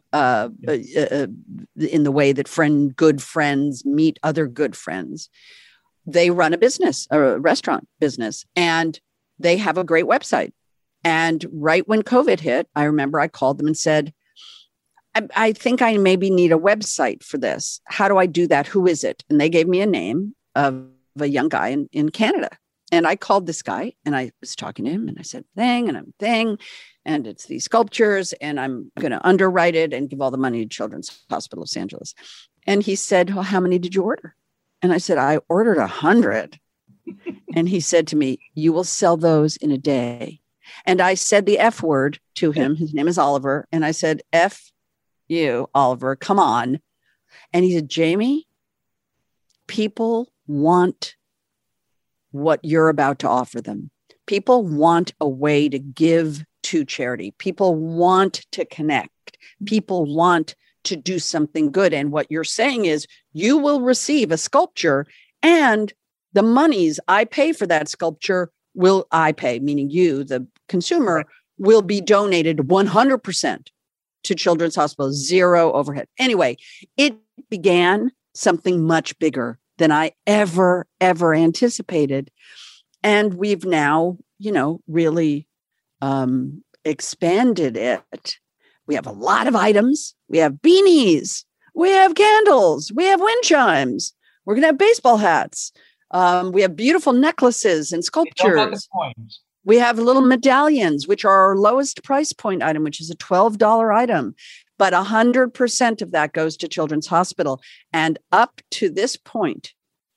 in the way that good friends meet other good friends. They run a restaurant business, and they have a great website. And right when COVID hit, I remember I called them and said, I think I maybe need a website for this. How do I do that? Who is it? And they gave me a name of a young guy in Canada. And I called this guy and I was talking to him and I said, and it's these sculptures and I'm going to underwrite it and give all the money to Children's Hospital Los Angeles. And he said, well, how many did you order? And I said, I ordered 100. And he said to me, you will sell those in a day. And I said the F word to him. His name is Oliver. And I said, F you, Oliver, come on. And he said, Jamie, people want what you're about to offer them. People want a way to give to charity. People want to connect. People want to do something good. And what you're saying is you will receive a sculpture and the monies I pay for that sculpture meaning you, the consumer, will be donated 100% to Children's Hospital, zero overhead. Anyway, it began something much bigger than I ever anticipated. And we've now, really expanded it. We have a lot of items. We have beanies. We have candles. We have wind chimes. We're going to have baseball hats. We have beautiful necklaces and sculptures. We have little medallions, which are our lowest price point item, which is a $12 item. But 100% of that goes to Children's Hospital. And up to this point,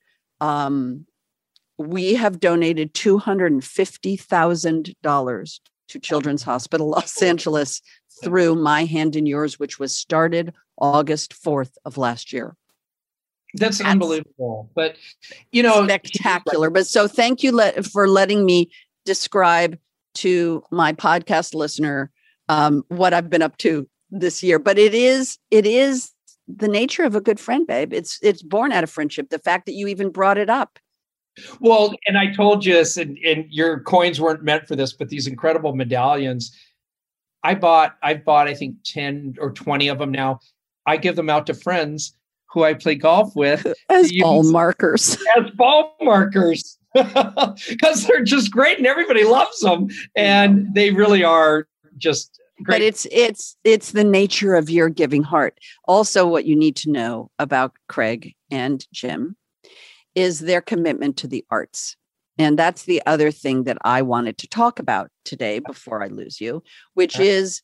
we have donated $250,000 to Children's Hospital Los Angeles through My Hand in Yours, which was started August 4th of last year. That's unbelievable. But, spectacular. But so thank you for letting me describe to my podcast listener what I've been up to this year. But it is the nature of a good friend, babe. It's born out of friendship. The fact that you even brought it up. Well, and I told you, and your coins weren't meant for this, but these incredible medallions, I've bought, I think 10 or 20 of them now. I give them out to friends who I play golf with. As ball markers. As ball markers. Because they're just great and everybody loves them. And they really are just great. But it's the nature of your giving heart. Also, what you need to know about Craig and Jim is their commitment to the arts. And that's the other thing that I wanted to talk about today before I lose you, which is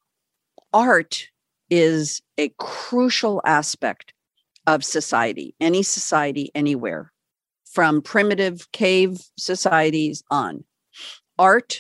art is a crucial aspect of society, any society, anywhere, from primitive cave societies on. Art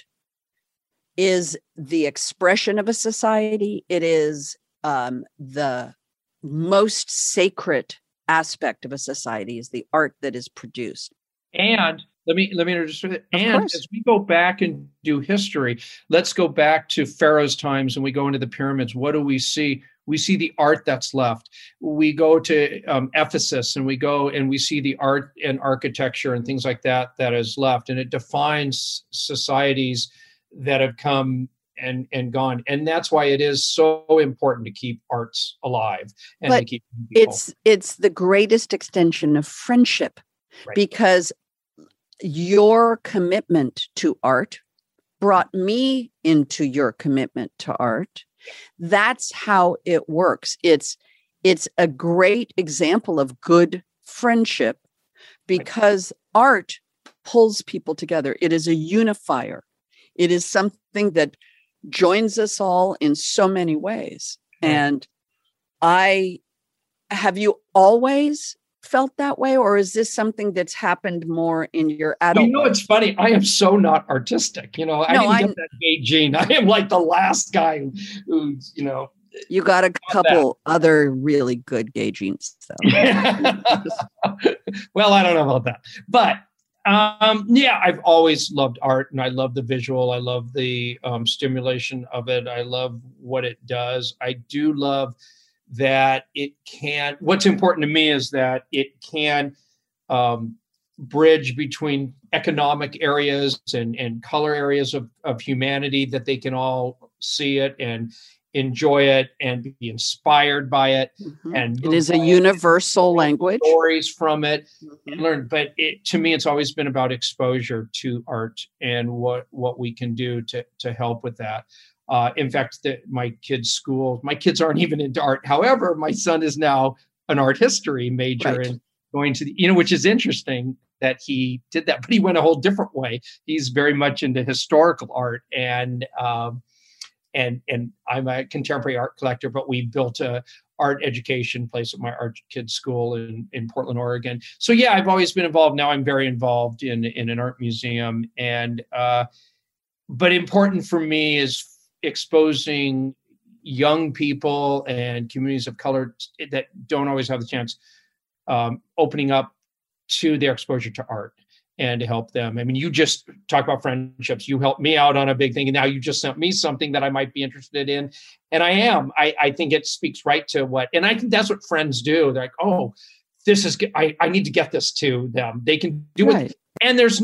is the expression of a society. It is the most sacred aspect of a society is the art that is produced. And let me introduce it. And as we go back and do history, let's go back to Pharaoh's times and we go into the pyramids. What do we see? We see the art that's left. We go to Ephesus and we go and we see the art and architecture and things like that is left. And it defines societies that have come and gone. And that's why it is so important to keep arts alive and to keep people. It's the greatest extension of friendship, right? Because your commitment to art brought me into your commitment to art. That's how it works. It's a great example of good friendship because art pulls people together. It is a unifier. It is something that joins us all in so many ways. And have you always felt that way, or is this something that's happened more in your adult life? It's funny. I am so not artistic. I didn't get that gay gene. I am like the last guy who's, You got a couple other really good gay genes, though. Well, I don't know about that. But I've always loved art and I love the visual. I love the stimulation of it. I love what it does. I do love that what's important to me is that it can bridge between economic areas and color areas of humanity, that they can all see it and enjoy it and be inspired by it. Mm-hmm. And it is a universal language. Stories from it and learn. But to me, it's always been about exposure to art and what we can do to help with that. In fact, my kids' aren't even into art. However, my son is now an art history major and going to which is interesting that he did that, but he went a whole different way. He's very much into historical art and I'm a contemporary art collector, but we built a art education place at my art kids school in Portland, Oregon. So I've always been involved. Now I'm very involved in an art museum but important for me is exposing young people and communities of color that don't always have the chance, opening up to their exposure to art and to help them. I mean, you just talk about friendships. You helped me out on a big thing, and now you just sent me something that I might be interested in. And I am. I think it speaks right to and I think that's what friends do. They're like, oh, this is, I need to get this to them. They can do it. And there's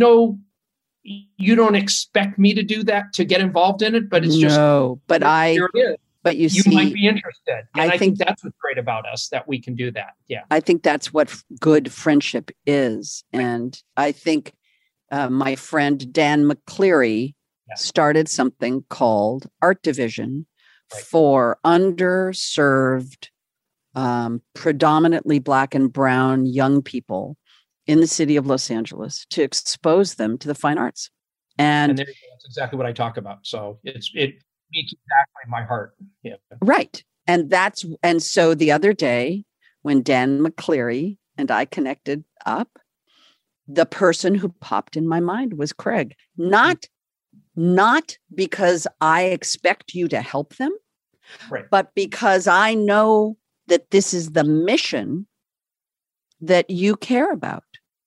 you don't expect me to do that, to get involved in it, but it's just, but here it is. But you you see, might be interested. And I think think that's what's great about us, that we can do that. Yeah. I think that's what good friendship is. And I think my friend Dan McCleary started something called Art Division for underserved, predominantly Black and brown young people in the city of Los Angeles to expose them to the fine arts. And there you go. That's exactly what I talk about. So it meets exactly my heart. Yeah. Right. And so the other day when Dan McCleary and I connected up, the person who popped in my mind was Craig. Not because I expect you to help them, but because I know that this is the mission that you care about.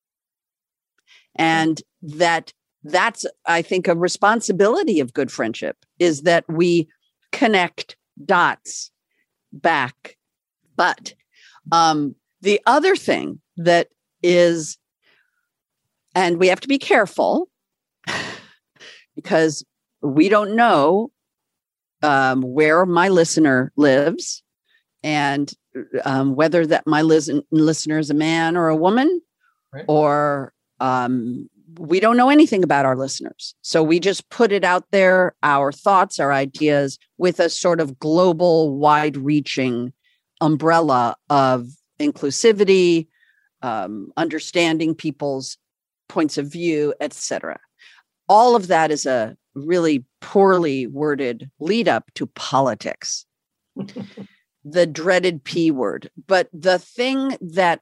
And that's, I think, a responsibility of good friendship is that we connect dots back. But the other thing that is, and we have to be careful because we don't know where my listener lives and whether that my listener is a man or a woman, or we don't know anything about our listeners. So we just put it out there, our thoughts, our ideas, with a sort of global, wide-reaching umbrella of inclusivity, understanding people's points of view, etc. All of that is a really poorly worded lead up to politics, the dreaded P word. But the thing that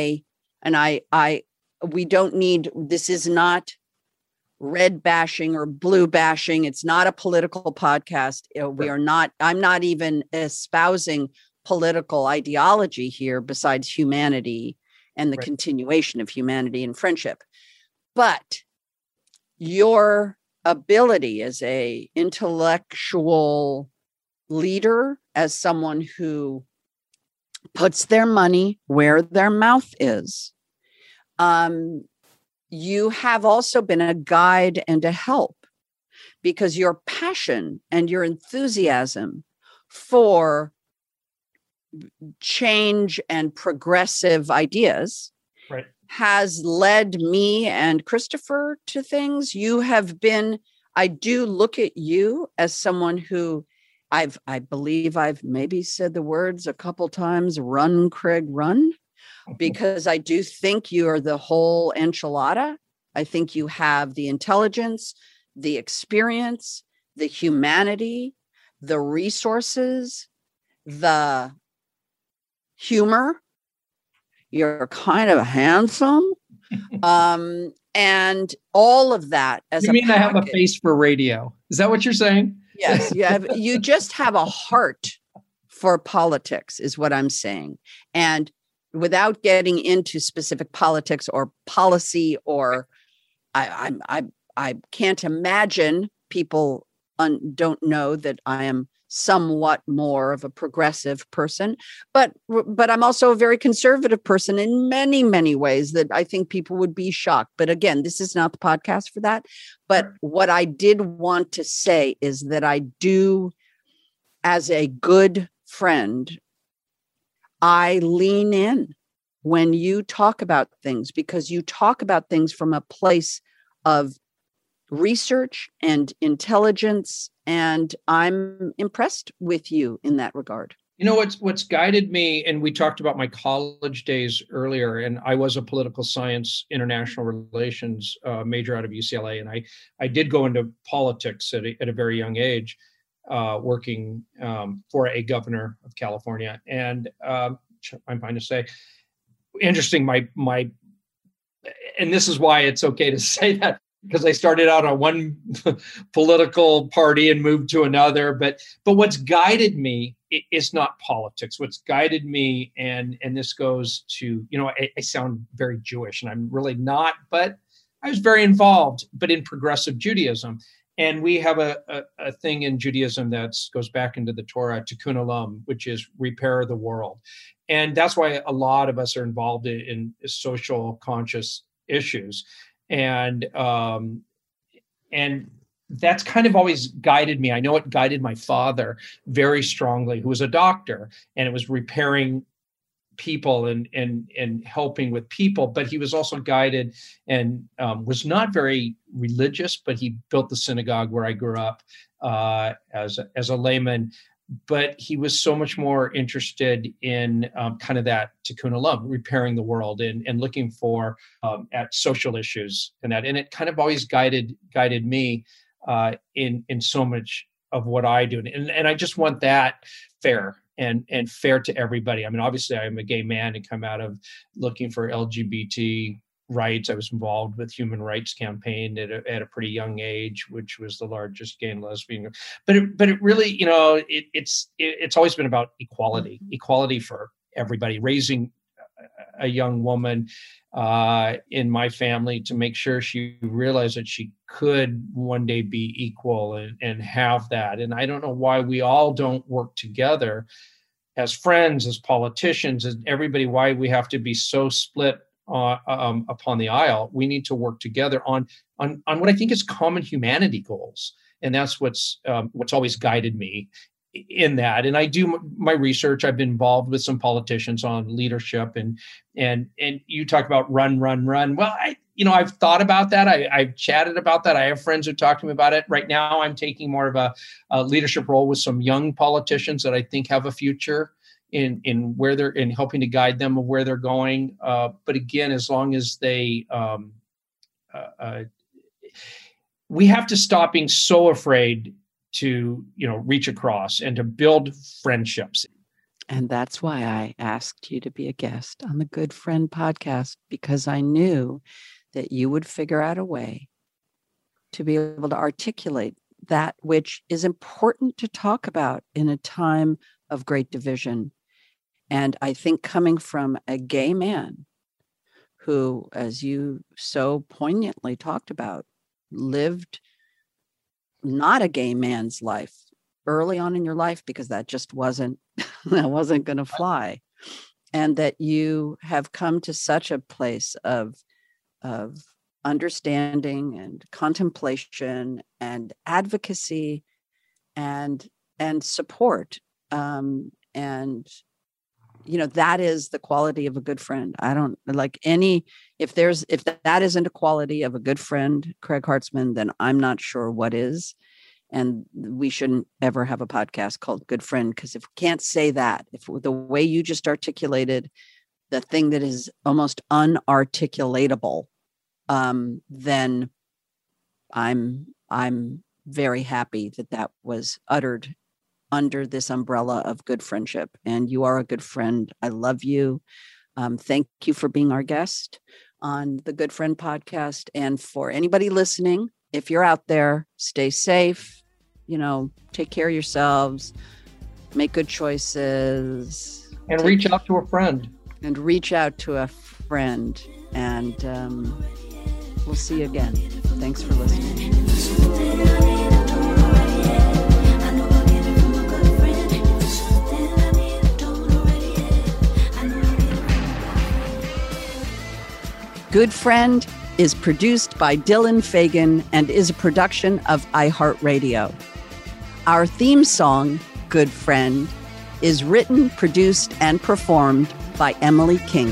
we don't need, this is not red bashing or blue bashing. It's not a political podcast. I'm not even espousing political ideology here besides humanity and the continuation of humanity and friendship. But your ability as a intellectual leader, as someone who puts their money where their mouth is, you have also been a guide and a help, because your passion and your enthusiasm for change and progressive ideas has led me and Christopher to things. You have been, I do look at you as someone who I believe I've maybe said the words a couple times, run, Craig, run. Because I do think you are the whole enchilada. I think you have the intelligence, the experience, the humanity, the resources, the humor. You're kind of handsome. And all of that as you mean I have a face for radio? Is that what you're saying? Yes, you just have a heart for politics is what I'm saying. And without getting into specific politics or policy, or I can't imagine people don't know that I am somewhat more of a progressive person, but I'm also a very conservative person in many, many ways that I think people would be shocked. But again, this is not the podcast for that. But what I did want to say is that I do, as a good friend, I lean in when you talk about things, because you talk about things from a place of research and intelligence, and I'm impressed with you in that regard. You know, what's guided me, and we talked about my college days earlier, and I was a political science, international relations major out of UCLA, and I did go into politics at a very young age, working for a governor of California. And I'm fine to say, interesting, my, and this is why it's okay to say that, because I started out on one political party and moved to another. But what's guided me is not politics. What's guided me, and this goes to, you know, I sound very Jewish, and I'm really not, but I was very involved, but in progressive Judaism. And we have a thing in Judaism that goes back into the Torah, tikkun olam, which is repair the world. And that's why a lot of us are involved in social conscious issues. And that's kind of always guided me. I know it guided my father very strongly, who was a doctor, and it was repairing people and helping with people. But he was also guided and was not very religious, but he built the synagogue where I grew up as a layman. But he was so much more interested in kind of that tikkun olam, repairing the world and looking for at social issues and that. And it kind of always guided me in so much of what I do. And I just want that fair and fair to everybody. I mean, obviously I'm a gay man and come out of looking for LGBT rights. I was involved with Human Rights Campaign at a pretty young age, which was the largest gay and lesbian. But it really, it's always been about equality for everybody. Raising a young woman in my family to make sure she realized that she could one day be equal and have that. And I don't know why we all don't work together as friends, as politicians, as everybody, why we have to be so split upon the aisle. We need to work together on what I think is common humanity goals. And that's what's always guided me in that. And I do my research. I've been involved with some politicians on leadership and you talk about run. Well, I've thought about that. I've chatted about that. I have friends who talk to me about it. Right now, I'm taking more of a leadership role with some young politicians that I think have a future in where they're in helping to guide them of where they're going. But again, as long as they, we have to stop being so afraid to, reach across and to build friendships. And that's why I asked you to be a guest on the Good Friend podcast, because I knew that you would figure out a way to be able to articulate that which is important to talk about in a time of great division. And I think coming from a gay man who, as you so poignantly talked about, lived not a gay man's life early on in your life, because that just wasn't going to fly. And that you have come to such a place of understanding and contemplation and advocacy and support. That is the quality of a good friend. I don't like if that isn't a quality of a good friend, Craig Hartzman, then I'm not sure what is. And we shouldn't ever have a podcast called Good Friend, because if we can't say that, if the way you just articulated the thing that is almost unarticulatable, then I'm very happy that was uttered under this umbrella of good friendship. And you are a good friend. I love you. Thank you for being our guest on the Good Friend podcast. And for anybody listening, if you're out there, stay safe, take care of yourselves, make good choices. And reach out to a friend. And we'll see you again. Thanks for listening. Good Friend is produced by Dylan Fagan and is a production of iHeartRadio. Our theme song, Good Friend, is written, produced, and performed by Emily King.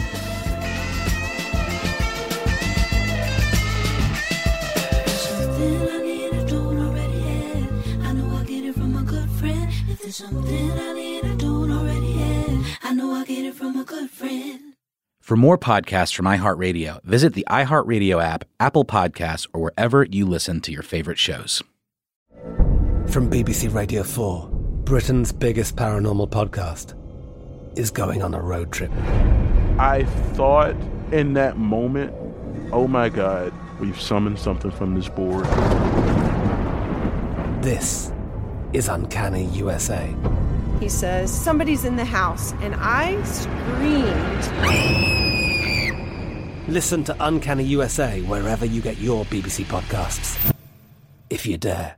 For more podcasts from iHeartRadio, visit the iHeartRadio app, Apple Podcasts, or wherever you listen to your favorite shows. From BBC Radio 4, Britain's biggest paranormal podcast is going on a road trip. I thought in that moment, oh my God, we've summoned something from this board. This is Uncanny USA. He says, somebody's in the house, and I screamed. Listen to Uncanny USA wherever you get your BBC podcasts, if you dare.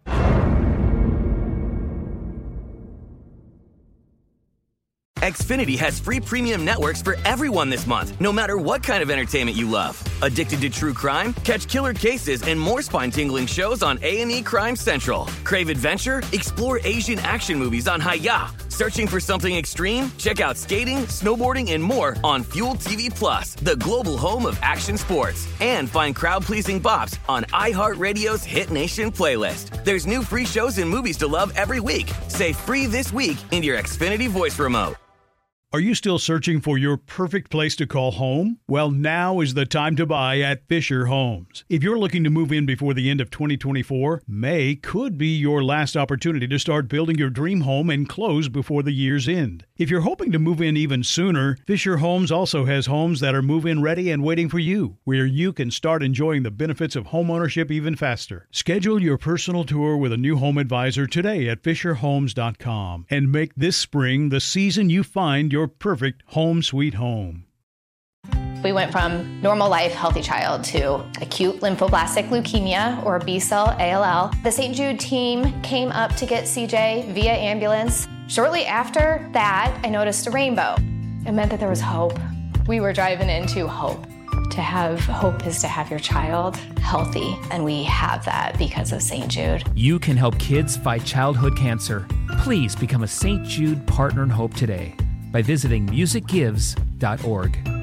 Xfinity has free premium networks for everyone this month, no matter what kind of entertainment you love. Addicted to true crime? Catch killer cases and more spine-tingling shows on A&E Crime Central. Crave adventure? Explore Asian action movies on Hi-Ya. Searching for something extreme? Check out skating, snowboarding, and more on Fuel TV Plus, the global home of action sports. And find crowd-pleasing bops on iHeartRadio's Hit Nation playlist. There's new free shows and movies to love every week. Say free this week in your Xfinity voice remote. Are you still searching for your perfect place to call home? Well, now is the time to buy at Fisher Homes. If you're looking to move in before the end of 2024, May could be your last opportunity to start building your dream home and close before the year's end. If you're hoping to move in even sooner, Fisher Homes also has homes that are move-in ready and waiting for you, where you can start enjoying the benefits of homeownership even faster. Schedule your personal tour with a new home advisor today at FisherHomes.com and make this spring the season you find your perfect home sweet home. We went from normal life, healthy child to acute lymphoblastic leukemia or B-cell ALL. The St. Jude team came up to get CJ via ambulance. Shortly after that, I noticed a rainbow. It meant that there was hope. We were driving into hope. To have hope is to have your child healthy, and we have that because of St. Jude. You can help kids fight childhood cancer. Please become a St. Jude Partner in Hope today by visiting musicgives.org.